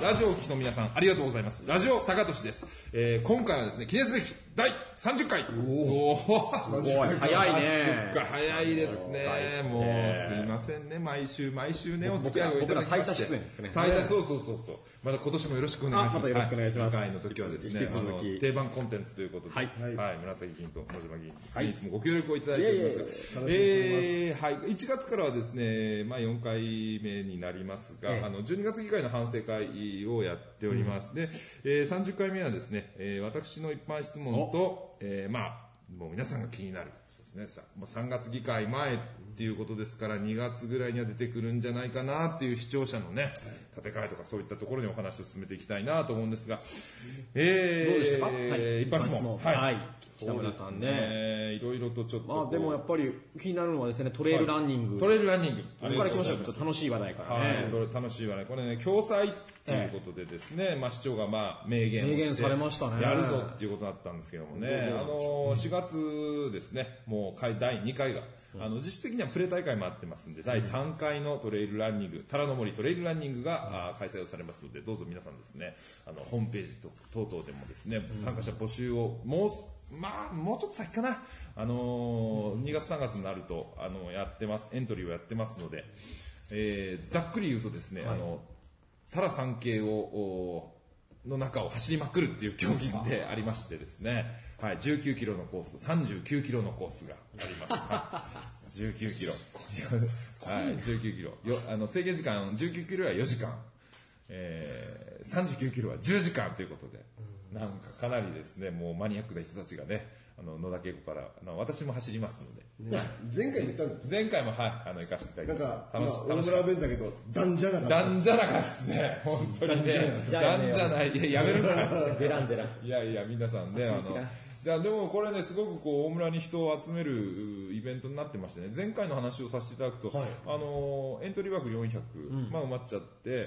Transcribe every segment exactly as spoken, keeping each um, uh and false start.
ラジオをお聞きの皆さんありがとうございます。ラジオ高俊です、えー、今回はですね記念すべきだいさんじゅっかい。おおすごい早いね。 早いですね。もうすいませんね、毎週毎週ねお付き合いをいただきまして、 僕ら最多出演ですね。 最多、そうそうそうそう。また今年もよろしくお願いします。 またよろしくお願いします。 次回の時はですね、 引き続き定番コンテンツということで、 はい、 はい、紫議員と野島議員ですね、はい、いつもご協力をいただいておりますが、えー、はい、いちがつからはですね、まあよんかいめになりますが、ええ、あのじゅうにがつ議会の反省会をやっております。うん、で、えー、さんじゅっかいめはですね、えー、私の一般質問と、えー、まあもう皆さんが気になるそうですね、さもうさんがつ議会前っていうことですから、にがつぐらいには出てくるんじゃないかなっていう視聴者のね、建て替えとかそういったところにお話を進めていきたいなと思うんですが、えー、 どうでしたか、はい、 一般質問、 はい、はい、北村さんね、 いろいろとちょっと、 まあでもやっぱり気になるのはですね、トレイルランニング、はい、 トレイルランニング、 ここから来ましょう。ちょっと楽しい話題からね、 はい、楽しい話題、これね、共催ということでですね、ええ、まあ市長がまあ明言をして明言されましたね、 やるぞっていうことだったんですけどもね、あのしがつですね、もうだいにかいが、うん、あの実質的にはプレ大会もあってますんで、だいさんかいのトレイルランニング、虎ノ森トレイルランニングが、うん、開催をされますので、どうぞ皆さんですね、あのホームページと等々でもですね、参加者募集をもうまあもうちょっと先かな、あのーうん、にがつさんがつになるとあのやってます、エントリーをやってますので、えー、ざっくり言うとですね、はい、あのタラ三系をの中を走りまくるっていう競技でありましてですね、はい、じゅうきゅうキロのコースとさんじゅうきゅうキロのコースがあります。はい、じゅうきゅうキロ、はい、じゅうきゅうキロ、よあの制限時間じゅうきゅうキロはよじかん、えー、さんじゅうきゅうキロはじゅうじかんということで、なんかかなりですね、もうマニアックな人たちがね、あの野田稽古からあの私も走りますので、 ね、前回も言ったんだよ。 前回もはいあの行かせていただきました。 なんか楽し、まあ、大村弁だけどダンジャラがダンジャラがですね、本当にね、ダンジャない、いややめるかベランデラ、 いやいや皆さんね、あのじゃあでもこれね、すごくこう大村に人を集めるイベントになってましてね、前回の話をさせていただくと、はい、あのエントリー枠よんひゃく、うん、まあ埋まっちゃって、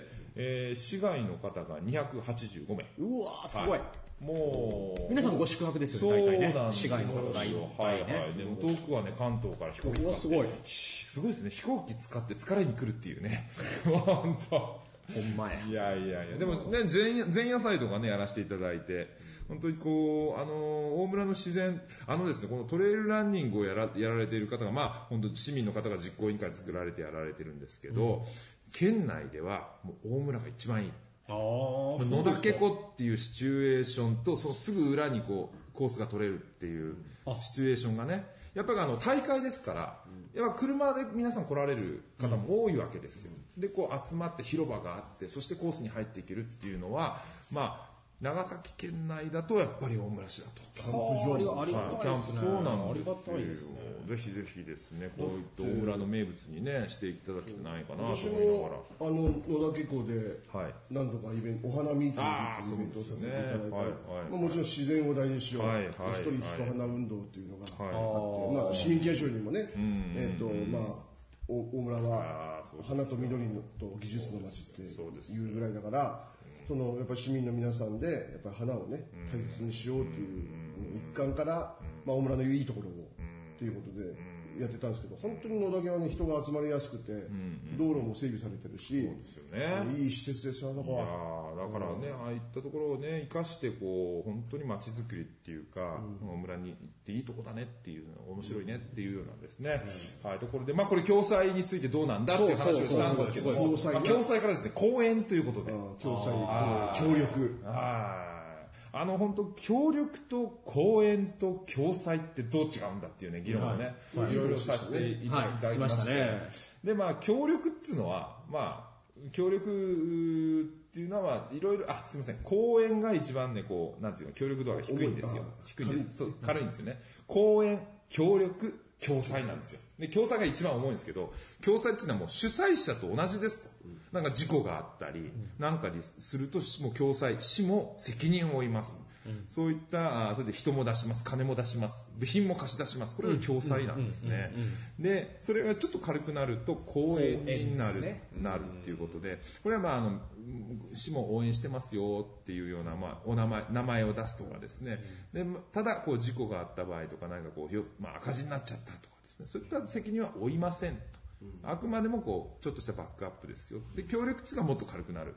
えー、市外の方がにひゃくはちじゅうごめい。 うわーすごい、はい、 もう皆さんご宿泊ですよね、大体ね、市外の方大体ね、 はいはい、でも遠くはね関東から飛行機使って、 すごいすごいですね、飛行機使って疲れに来るっていうね、本当。 ほんまや。 いやいやいや、でもね、前夜、前夜祭とかね、やらせていただいて、本当にこう、あの、大村の自然、あのですね、このトレイルランニングをやら、やられている方が、まあ、本当市民の方が実行委員会作られてやられてるんですけど、うん、県内では、もう大村が一番いい。あ野田家湖っていうシチュエーションと、そのすぐ裏にこう、コースが取れるっていうシチュエーションがね、やっぱりあの、大会ですから、やっぱ車で皆さん来られる方も多いわけですよ。で、こう集まって広場があって、そしてコースに入っていけるっていうのは、まあ、長崎県内だとやっぱり大村市だと。 キャンプ場ありがたいですね。 そうなんですよ。 ありがたいですね。 ぜひぜひですね、こういった大村の名物にね、していただきたないかなと思いながら。 あの、野田家湖で、何度かイベント、お花見というイベントをさせていただいて、もちろん自然を大事にしよう。一人一花運動っていうのがあって、まあ、市民憲章にもね、えっと、まあ、大村は花と緑と技術の街っていうぐらいだから、そのやっぱり市民の皆さんでやっぱり花をね大切にしようという一環から、まあ、大村のいいところをということでやってたんですけど、本当に野田家はね人が集まりやすくて、道路も整備されてるし、 そうですよね、 いい施設ですよ。だからだからね、ああいったところをね生かしてこう本当に街づくりっていうか、大村に行っていいとこだねっていう面白いねっていうようなですね、はい、ところで、まあこれ共催についてどうなんだっていう話をしたんですけど、共催からですね公園ということで、 共催協力、 あの本当協力と公園と共催ってどう違うんだっていうね議論をね、はい、いろいろさせていただきまして、はいね、でまあ協力っていうのはまあ協力っていうのはまあいろいろ、あすみません、公園が一番ねこうなんていうの協力度が低いんですよ、低いんです、そう軽いんですよね。公園協力共催なんですよ。で共催が一番重いんですけど、共催っていうのはもう主催者と同じですと。なんか事故があったりなんかにするともう共催市も責任を負います、うん、そういったそれで人も出します、金も出します、部品も貸し出します、これが共催なんですね。でそれがちょっと軽くなると公園になる、ね、なるっていうことで、これはまああの市も応援してますよっていうような、まあ、お名前名前を出すとかですね、でただこう事故があった場合とかなんかこう、まあ、赤字になっちゃったとかですね、そういった責任は負いませんと。あくまでもこうちょっとしたバックアップですよ。で協力値がもっと軽くなるわ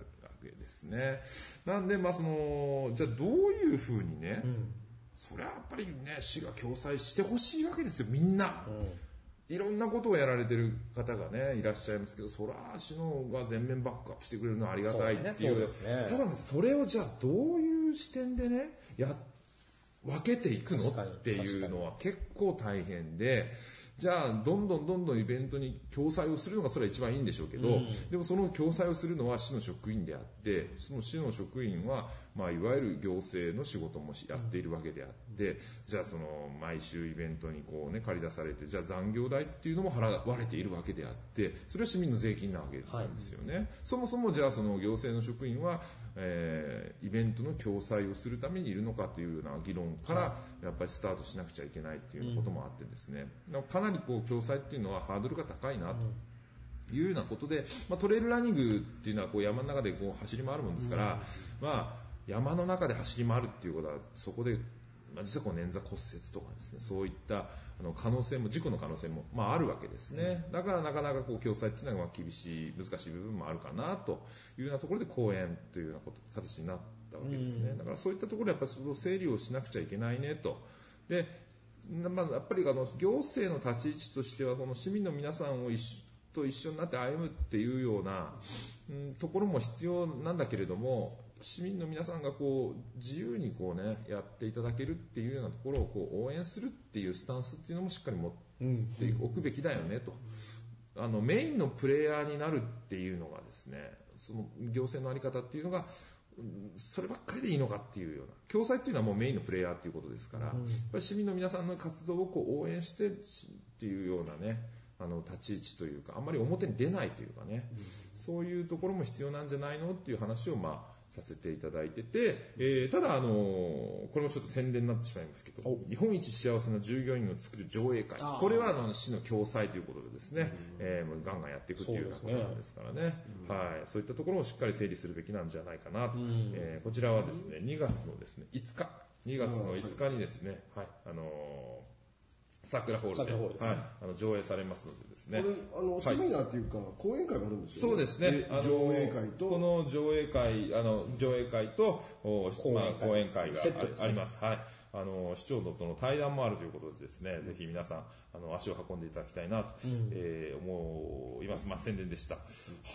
けですね。なんで、まあその、じゃあどういうふうにね、うん、それはやっぱりね、市が共催してほしいわけですよ、みんな。うん、いろんなことをやられてる方がね、いらっしゃいますけど、そら、市のが全面バックアップしてくれるのはありがたいっていう。そうですね。ただね、それをじゃあどういう視点でね、や、分けていくのっていうのは結構大変で、じゃあどんどんどんどんイベントに共催をするのがそれは一番いいんでしょうけど、うん、でもその共催をするのは市の職員であって、その市の職員は、まあ、いわゆる行政の仕事もやっているわけであって、じゃあその毎週イベントにこうね借り出されて、じゃあ残業代っていうのも払われているわけであって、それは市民の税金なわけなんですよね。はい、そもそもじゃあその行政の職員は、えー、イベントの共催をするためにいるのかというような議論からやっぱりスタートしなくちゃいけないっていうこともあってですね、うん、かなりこう共催っていうのはハードルが高いなというようなことで、まあ、トレイルランニングっていうのはこう山の中でこう走り回るもんですから、うん、まあ山の中で走り回るっていうことはそこで、まあ、実はこう捻挫骨折とかですね、そういったあの可能性も事故の可能性も、まあ、あるわけですね。だからなかなかこう共催っていうのは厳しい難しい部分もあるかなというようなところで講演というようなこと形になったわけですね。だからそういったところでやっぱりその整理をしなくちゃいけないねと。で、まあ、やっぱりあの行政の立ち位置としてはこの市民の皆さんを一緒と一緒になって歩むっていうような、うん、ところも必要なんだけれども、市民の皆さんがこう自由にこうねやっていただけるっていうようなところをこう応援するっていうスタンスっていうのもしっかり持っておくべきだよねと。あのメインのプレイヤーになるっていうのがですね、その行政の在り方っていうのがそればっかりでいいのかっていうような、共催っていうのはもうメインのプレイヤーっていうことですから、やっぱり市民の皆さんの活動をこう応援してっていうようなね、あの立ち位置というか、あんまり表に出ないというかね、うん、そういうところも必要なんじゃないのっていう話をまあさせていただいてて、えー、ただあのー、これもちょっと宣伝になってしまいますけど、日本一幸せな従業員を作る上映会、これはあの市の共催ということでですね、うん、えー、ガンガンやっていくっていうようなことなんですからね、うん、はい、そういったところをしっかり整理するべきなんじゃないかなと、うん、えー、こちらはですねにがつのですねいつかにがつのいつかにですね、はい、あのー桜ホールで、ールでね、はい、あの上映されますのでですね。 これあのセミナーというか、はい、講演会があるんですよね。 そうですね。 あの上映会とこの上映会あの上映会と講演会、まあ、講演会が あ,、ね、あります。はい。あの市長との対談もあるということでですね、うん、ぜひ皆さんあの足を運んでいただきたいなと、うん、えー、思います。まあ宣伝でした。うん、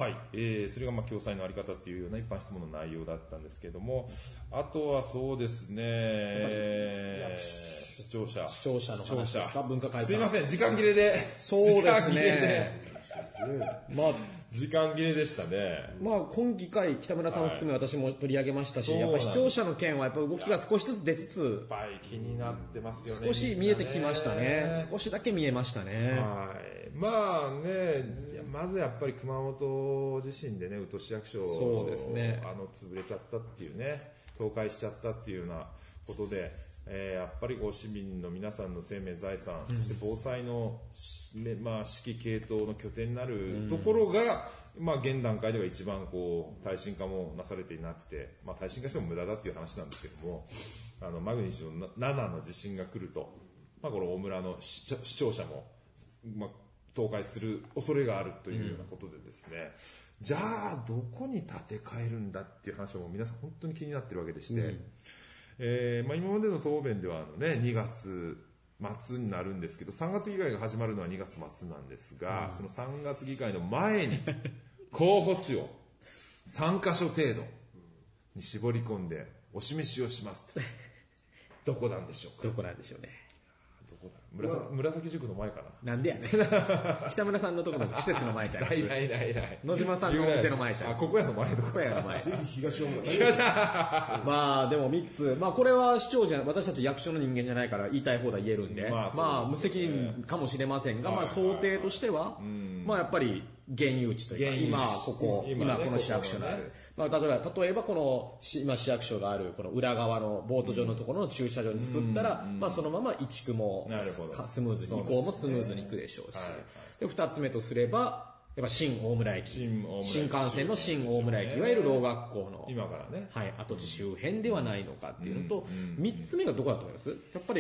はい。えー、それがまあ共催のあり方っていうような一般質問の内容だったんですけども、あとはそうですね。視聴者。 視聴者の話ですか、文化会館。 すいません、時間切れで。 そうですね。 まあ、時間切れでしたね。 まあ、今議会、北村さんを含め私も取り上げましたし、はい、やっぱり視聴者の件はやっぱ動きが少しずつ出つつ、 やっぱり気になってますよね。 少し見えてきましたね。少しだけ見えましたね。 はい。まあね、まずやっぱり熊本自身でね、宇土市役所、 そうですね。 あの、潰れちゃったっていうね、倒壊しちゃったっていうようなことで、えー、やっぱりこう市民の皆さんの生命財産、うん、そして防災の、まあ、指揮系統の拠点になるところが、うん、まあ、現段階では一番こう耐震化もなされていなくて、まあ、耐震化しても無駄だっていう話なんですけども、あのマグニチュードななの地震が来ると、まあ、この大村の視聴者も、まあ、倒壊する恐れがあるというようなことでですね、うん、じゃあどこに建て替えるんだっていう話も皆さん本当に気になってるわけでして、うん、えーまあ、今までの答弁ではあの、ね、にがつ末になるんですけど、さんがつ議会が始まるのはにがつ末なんですが、うん、そのさんがつ議会の前に候補地をさんかしょ程度に絞り込んでお示しをしますと。どこなんでしょうか。 どこなんでしょうね。 どこだ。紫、紫塾の前かな。 なんでやねん。北村さんのところの施設の前じゃない。 ないないないない。 野島さんのお店の前じゃん。 あ、ここやの前とここやの前。 ぜひ東大村。 東まあでもみっつ、まあこれは市長じゃ、私たち役所の人間じゃないから言いたい放題言えるんで、まあ、まあ無責任かもしれませんが、まあ想定としては、まあやっぱり現有地というか、今ここ、今この市役所がある。まあ例えば、例えばこの今市役所があるこの裏側のボート場のところの駐車場に作ったら、まあそのまま移築もスムーズに、移行もスムーズにいくでしょうし、で二つ目とすれば、やっぱ新大村駅、新幹線の新大村駅、いわゆる老学校の今からね、 はい、跡地周辺ではないのかっていうのと、三つ目がどこだと思います？やっぱり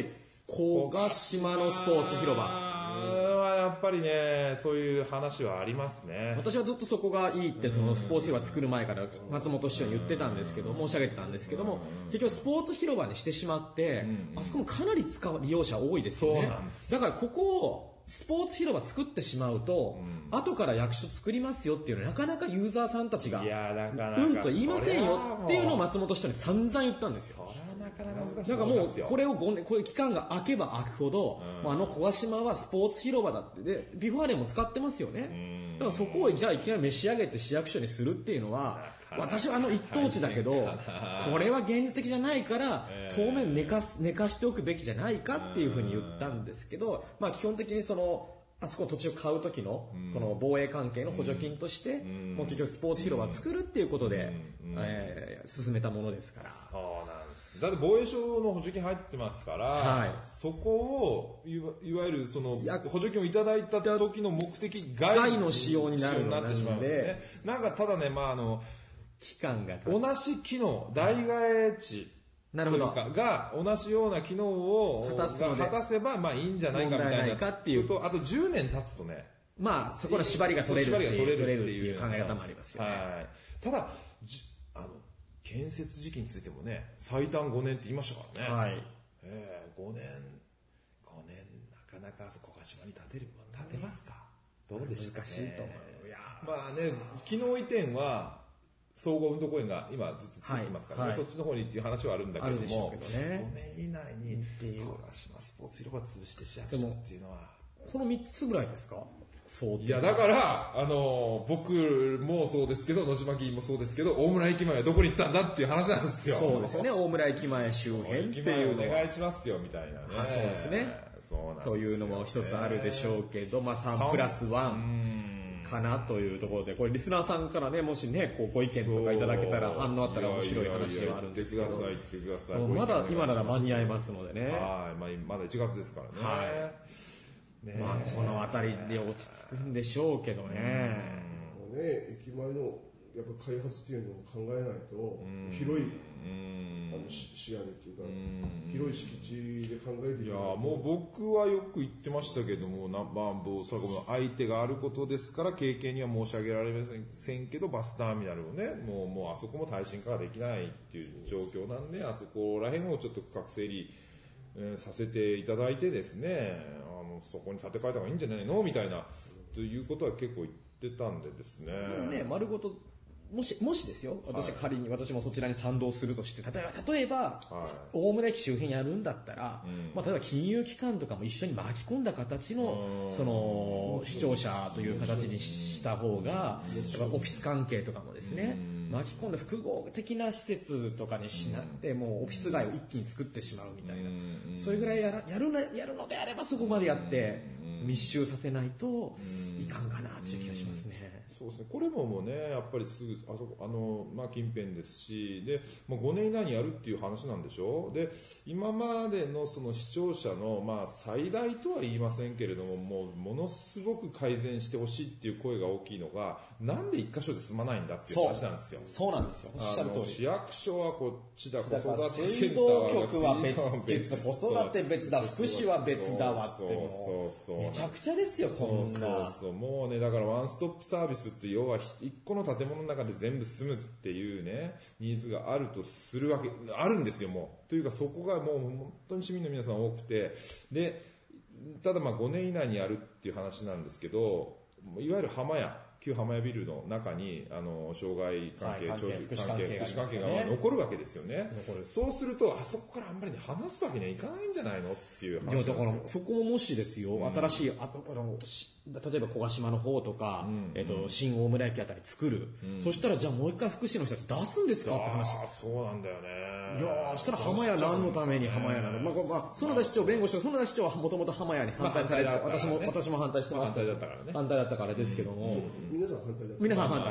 小ヶ島のスポーツ広場はやっぱりね、そういう話はありますね。 私はずっとそこがいいってそのスポーツ広場作る前から松本市長に言ってたんですけど、申し上げてたんですけども、結局スポーツ広場にしてしまって、あそこもかなり使う利用者多いですよね。 そうなんです。 だからここをスポーツ広場作ってしまうと、うん、後から役所作りますよっていうのはなかなかユーザーさんたちがうんと言いませんよっていうのを松本市長に散々言ったんですよ。 なかなか難しい。 だからもうこれをごねん、こういう期間が空けば空くほど、うん、あの小ヶ島はスポーツ広場だってでビフォーレンも使ってますよね。うん、だからそこをじゃあいきなり召し上げて市役所にするっていうのは、私はあの一等地だけどこれは現実的じゃないから当面寝かす寝かしておくべきじゃないかっていうふうに言ったんですけど、まあ基本的にそのあそこの土地を買う時のこの防衛関係の補助金としてもう結局スポーツ広場を作るっていうことでえ進めたものですから。 そうなんです。だって防衛省の補助金入ってますから、はい、そこをい わ, いわゆるその補助金をいただいた時の目的外の使用になってしまうんですね。なんかただね、まああの期間が同じ機能、代替地なるほどが同じような機能を果たすので果たせばまあいいんじゃないかみたいなかっていうと、あとじゅうねん経つとね、 まあそこの縛りが取れるっていう取れるっていう考え方もありますよね。 はい、ただあの建設時期についてもね、最短ごねんって言いましたからね。はい。えー、ごねんごねんなかなか小ヶ島に建てる建てますか。どうでしょうかね。難しいと思う。いやまあね、機能移転は総合運動公園が今ずっと作ってますからね、はい、そっちの方にっていう話はあるんだけれども、 けどね、 ごねん以内に小ヶ島スポーツ広場潰して市役所っていうのはこのみっつぐらいですか。 そういやだからあの僕もそうですけど野島議員もそうですけど大村駅前はどこに行ったんだっていう話なんですよ。 そうですよね。大村駅前周辺っていうのお願いしますよみたいなね。 あそうですね。 そうなんですよね。 というのも一つあるでしょうけど、まあさんプラスワンかなというところで、これリスナーさんからねもしねこうご意見とかいただけたら反応あったら面白い話ではあるんですけど、 言ってください言ってください。 まだ今なら間に合いますのでね。 はい、まだいちがつですからね。はい。 ね、まあこの辺りで落ち着くんでしょうけどね。 もうね、駅前のやっぱ開発っていうのを考えないと広いあの視野でっていうか広い敷地で考えていやもう僕はよく言ってましたけども、まあ、それは相手があることですから経験には申し上げられませんけど、バスターミナルをねもう、もうあそこも耐震化ができないっていう状況なんで、あそこら辺をちょっと区画整理、えー、させていただいてですね、あのそこに建て替えた方がいいんじゃないのみたいなということは結構言ってたんでですね。 ね、丸ごともし、もしですよ、私仮に私もそちらに賛同するとして、例えば、例えば、はい、大村駅周辺やるんだったら、うん、まあ、例えば金融機関とかも一緒に巻き込んだ形の、その、視聴者という形にした方が、やっぱオフィス関係とかもですね、巻き込んだ複合的な施設とかにしなって、もうオフィス街を一気に作ってしまうみたいな、それぐらいやらやるなやるのであればそこまでやって、密集させないといかんかなという気がしますね。 そうですね、これももうねやっぱりすぐあそこあの、まあ、近辺ですし、でもうごねん以内にやるっていう話なんでしょ。で今までのその視聴者の、まあ、最大とは言いませんけれども、もうものすごく改善してほしいっていう声が大きいのが、なんで一箇所で済まないんだっていう話なんですよ。 そうなんですよ。おっしゃる通り。 市役所はこっちだ、子育てセンター局は別、子育て別だ、福祉は別だわってもうそうそうそうめちゃくちゃですよ。こんなそうそうそうもうね、だからワンストップサービスって要は一個の建物の中で全部住むっていうねニーズがあるとするわけあるんですよ。もうというかそこがもう本当に市民の皆さん多くて、でただまあごねん以内にやるっていう話なんですけど、いわゆる浜屋旧浜屋ビルの中にあの障害関係、 はい、 長寿福祉関係、 福祉関係が残るわけですよね。そうするとあそこからあんまり、ね、話すわけにはいかないんじゃないのっていう話なんですよ。 いやだからそこももしですよ、うん、新しいああの例えば小ヶ島の方とか、うんえー、と新大村駅あたり作る、うん、そしたらじゃあもう一回福祉の人たち出すんですかって話。 あそうなんだよね。 いやそしたら浜屋何のために浜屋なの、まあまあ、園田市長弁護士は園田市長はもともと浜屋に反対されて、まあね、私も私も反対してました。 反対だったからね。 反対だったからですけども、うん、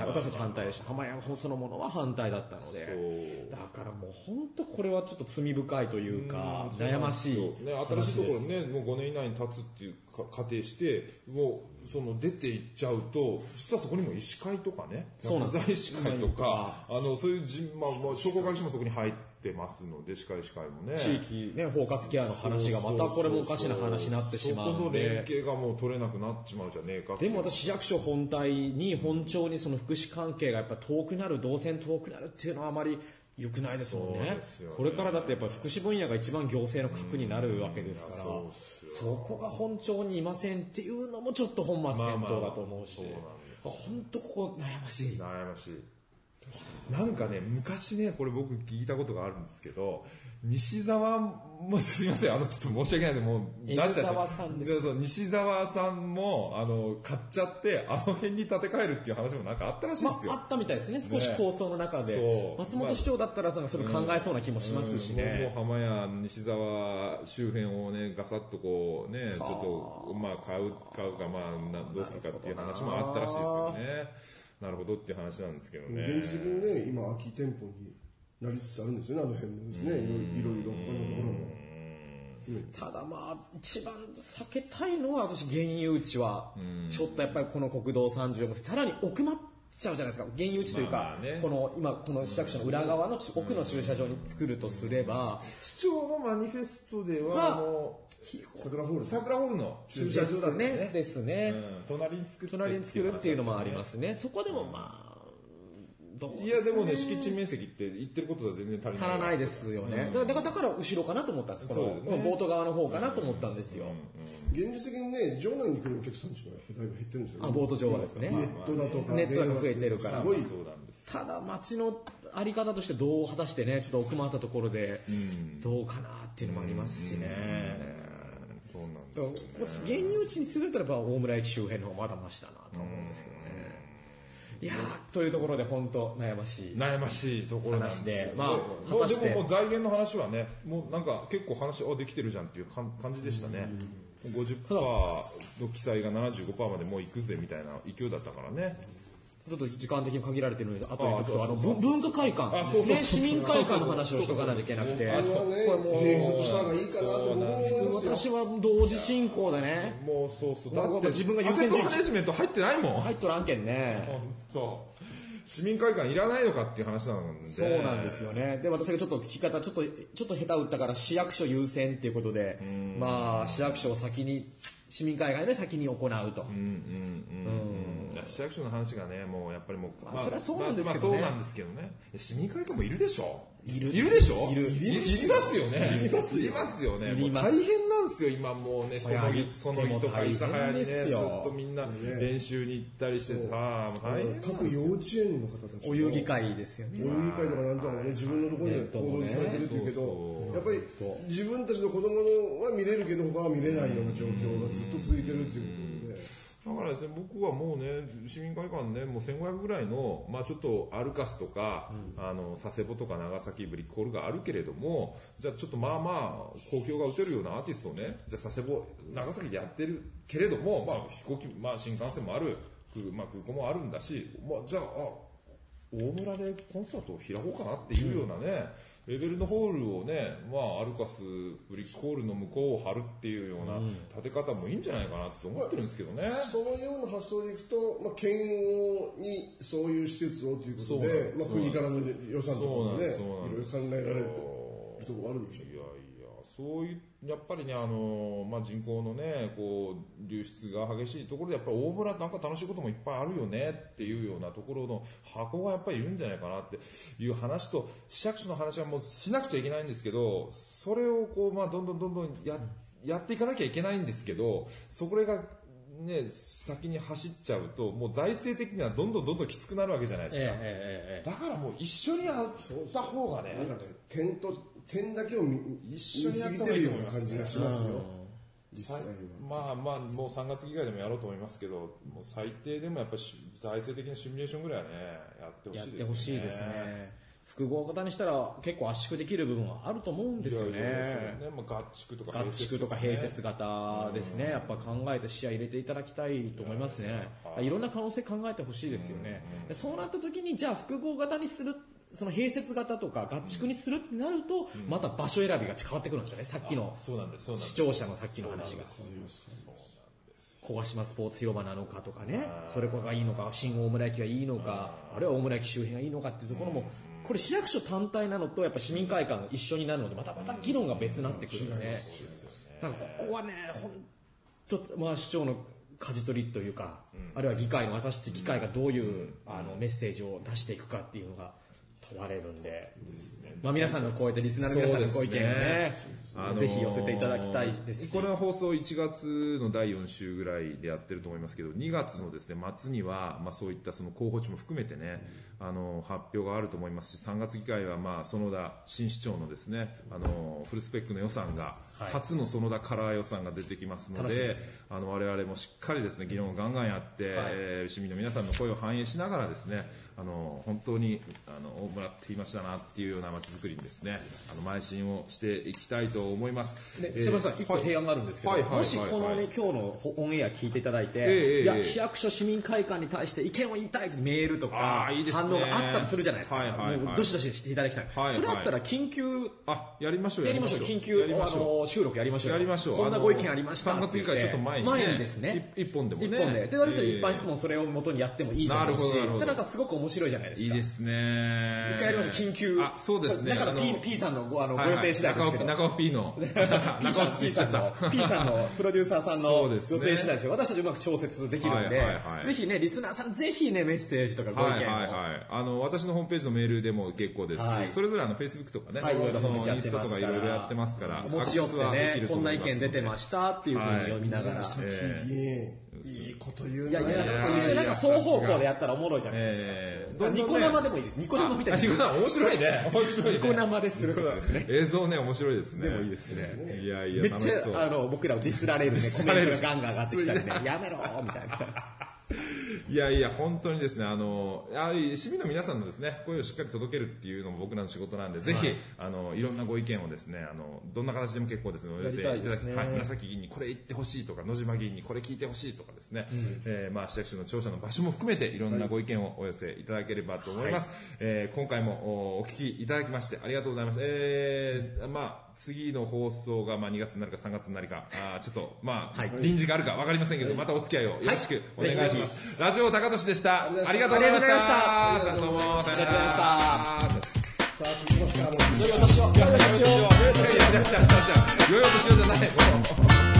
皆さん反対だった。 皆さん反対、私たち反対でした。浜屋そのものは反対だったので、だからもう本当これはちょっと罪深いというか、悩ましい、 ね、新しいところにね、もうごねん以内に建つっていうか仮定して、もうその出ていっちゃうと、実はそこにも医師会とかね、薬剤師会とか、あのそういうじ、まあ、まあ、商工会議所もそこに入ってますので、歯科医師会もね。 地域ね、包括ケアの話がまたこれもおかしな話になってしまうので。 そこの連携がもう取れなくなっちまうじゃねえかって。 でも私、市役所本体に本庁にその福祉関係がやっぱ遠くなる、動線遠くなるっていうのはあまり良くないですもんね。ね、これからだってやっぱり福祉分野が一番行政の核になるわけですから、そ, そこが本庁にいませんっていうのもちょっと本末転倒だと思うし、本当ここ悩ましい。 悩ましい。なんかね、昔ね、これ僕聞いたことがあるんですけど、西澤もすみません、あのちょっと申し訳ないです、もう出しちゃって。 西澤さんです。 そう、西澤さんもあの買っちゃってあの辺に建て替えるっていう話もなんかあったらしいんですよ。 まあ、あったみたいですね。少し構想の中で、ね、松本市長だったらそれ考えそうな気もしますしね。 もう浜屋西澤周辺をねガサッとこうねちょっとまあ買う買うかまあどうするかっていう話もあったらしいですよね。なるほどっていう話なんですけどね。 現実的にね今空き店舗になりつつあるんですよね、あの辺もですね、いろいろ他のところも。 ただまあ一番避けたいのは私現有地はちょっとやっぱりこの国道さんじゅうよん号さらに奥まっちゃうじゃないですか。現有地というか、まあまあね、この今この市役所の裏側の奥の駐車場に作るとすれば、 市長のマニフェストではあの桜ホール桜ホールの駐車場だったね。 ですね。 うん、隣に作って隣に作るっていうのもありますね。そこでもまあ。 いやでもね敷地面積って言ってることは全然足りない。 足らないですよね。うん、だからだから後ろかなと思ったんです。この、ね、ボート側の方かなと思ったんですよ。 うんうん、現実的にね場内に来るお客さんっていうのはだいぶ減ってるんですよね。 あボート上はですね。 ネットだとかネットが増えてるから。 すごい。 ただ街のあり方としてどう果たしてねちょっと奥まったところでどうかなっていうのもありますしね。 そうなんですよね。現有地にするとやっぱ大村駅周辺の方がまだマシだなと思うんですけどね。いやーというところで本当悩ましい悩ましいところなんで、 まあ果たしてでももう財源の話はねもうなんか結構話あできてるじゃんっていう感じでしたね。ごじゅっパーセント の記載が ななじゅうごパーセント までもう行くぜみたいな勢いだったからね。 ちょっと時間的に限られてるのであとでとあの文化会館市民会館の話をしとかないといけなくて、 これも併設した方がいいかなと思うんですよ。 私は同時進行でね。 もうそうそう。だって自分が優先順位アセットマネジメント入ってないもん。 入っとらんけんね。 そう。市民会館いらないのかっていう話なので。 そうなんですよね。で私がちょっと聞き方ちょっとちょっと下手打ったから市役所優先っていうことで、まあ市役所を先に市民会館より先に行うと。うんうんうんうん。市役所の話がねもうやっぱりもう、 まあ、それはそうなんですけどね。 まあそうなんですけどね。市民会館もいるでしょ。 いるいるでしょ。 いるいりますよね。 いりますいますよね。 いります。 大変なんですよ今もうねそのぎそのぎとか諫早にねずっとみんな練習に行ったりしてさ大変。 各幼稚園の方たちお遊戯会ですよね。 お遊戯会とかなんとかね自分のところで行動されてるっていうけどやっぱり自分たちの子供のは見れるけど他は見れないような状況がずっと続いてるっていうことで。 だからですね、僕はもうね、市民会館ね、もうせんごひゃくぐらいの、まあちょっとアルカスとか、うん、あの、佐世保とか長崎ブリックホールがあるけれども、じゃあちょっとまあまあ、公共が打てるようなアーティストをね、じゃあ佐世保、長崎でやってるけれども、まあ飛行機、まあ新幹線もある、まあ空港もあるんだし、まあじゃあ、あ、大村でコンサートを開こうかなっていうようなね、うん、レベルのホールをね、まあアルカスブリックホールの向こうを張るっていうような建て方もいいんじゃないかなと思ってるんですけどね。 まあ、そのような発想でいくと、まあ、県央にそういう施設をということで、まあ、国からの予算とかもね、いろいろ考えられるところがあるんでしょう。 いやいや、そういうやっぱりね、あのまあ、人口のねこう流出が激しいところでやっぱり大村なんか楽しいこともいっぱいあるよねっていうようなところの箱がやっぱりいるんじゃないかなっていう話と市役所の話はもうしなくちゃいけないんですけどそれをこう、まあ、どんどんどんどん や, やっていかなきゃいけないんですけどそれがね、先に走っちゃうともう財政的にはどんどんどんどんきつくなるわけじゃないですか、えーえーえー、だからもう一緒にやった方がねなんかね点と点だけを見一緒にやった方がいいような感じがしますよ。 実際はまあまあもうさんがつ議会でもやろうと思いますけどもう最低でもやっぱり財政的なシミュレーションぐらいはねやってほしいですね。 やってほしいですね。複合型にしたら結構圧縮できる部分はあると思うんですよね。 いやいやいやねまあ、合宿とか合宿とか併設型ですね。やっぱ考えて視野入れていただきたいと思いますね。いろんな可能性考えてほしいですよね。そうなった時にじゃあ複合型にするその併設型とか合宿にするってなると、また場所選びが変わってくるんですよね。さっきの視聴者のさっきの話が。小ヶ島スポーツ広場なのかとかね、それがいいのか、新大村駅がいいのか、あるいは大村駅周辺がいいのかっていうところも、これ市役所単体なのとやっぱ市民会館が一緒になるので、またまた議論が別になってくるよね。だからここはね、ほんとまあ市長の舵取りというか、あるいは議会の私たち議会がどういうあのメッセージを出していくかっていうのが問われるんで、まあ皆さんのこうやってリスナーの皆さんのご意見をね、ぜひ寄せていただきたいですし、 これは放送いちがつのだいよん週ぐらいでやってると思いますけど、にがつのですね末にはまあそういったその候補地も含めてね、あの発表があると思いますし、さんがつ議会はまあ園田新市長のですねあのフルスペックの予算が、はい、初の園田カラー予算が出てきますので、あの我々もしっかりですね議論をガンガンやって、はい、えー、市民の皆さんの声を反映しながらですね、あの本当にあの大村っていい街だなっていうような街づくりにですね、あの邁進をしていきたいと思います。 で、千葉さん、一個提案があるんですけど、もしこのね今日のオンエア聞いていただいて、 えー、 いや市役所市民会館に対して意見を言いたいとメールとかいい、ね、 反応があったとするじゃないですか。はいはいはい、もうどしどししていただきたい。はいはい、それあったら緊急あやりましょうやりましょう緊急あの収録やりましょう。 やりましょう。 こんなご意見ありましたさんがつ議会ちょっと前に、ね、 前にですね一本でもね。 一本でで私たち一般質問それを元にやってもいいと思うし、それなんかすごく面白いじゃないですか。 いいですね。 一回やりましょう緊急。 あそうですね。 だから P, P さんのごあのご予定次第ですけど。 中尾 P の P さん P さんの P さんのプロデューサーさんの予定次第ですよ。私たちうまく調節できるんで、ぜひねリスナーさんぜひねメッセージとかご意見を。はいはいはい。 あの私のホームページのメールでも結構ですし、はい、それぞれあの Facebook とかね、はい、インスタとかいろいろやってますから、 持ち寄ってねこんな意見出てましたっていうふうに読みながら。 いいこと言うね。 いやいや、そういうなんか双方向でやったらおもろいじゃないですか。ニコ生でもいいです。ニコ生みたいな。 ニコ生面白いね。面白いね。 ニコ生ですることですね。 映像ね面白いですね。 でもいいですしね。 いやいやめっちゃあの僕らをディスられるねコメントがガンガン上がってきたりね。やめろみたいな。 いやいや本当にですね、あのやはり市民の皆さんのですね声をしっかり届けるっていうのも僕らの仕事なんで、ぜひ、はい、あのいろんなご意見をですね、あのどんな形でも結構ですねお寄せいただき、はい、紫議員にこれ言ってほしいとか野島議員にこれ聞いてほしいとかですね、うん、えー、まあ市役所の庁舎の場所も含めていろんなご意見をお寄せいただければと思います。はい、えー、今回も お, お聞きいただきましてありがとうございます。えー、まあ次の放送がまあにがつになるかさんがつになるか、あちょっとまあ、はい、臨時があるか分かりませんけど、またお付き合いをよろしくお願いします。はい、ラジオ高俊でした。ありがとうございました。 ありがとうございました。 さよなら。さあ続きますか。もう。 良いお年を。良いお年を。 良いお年をじゃない。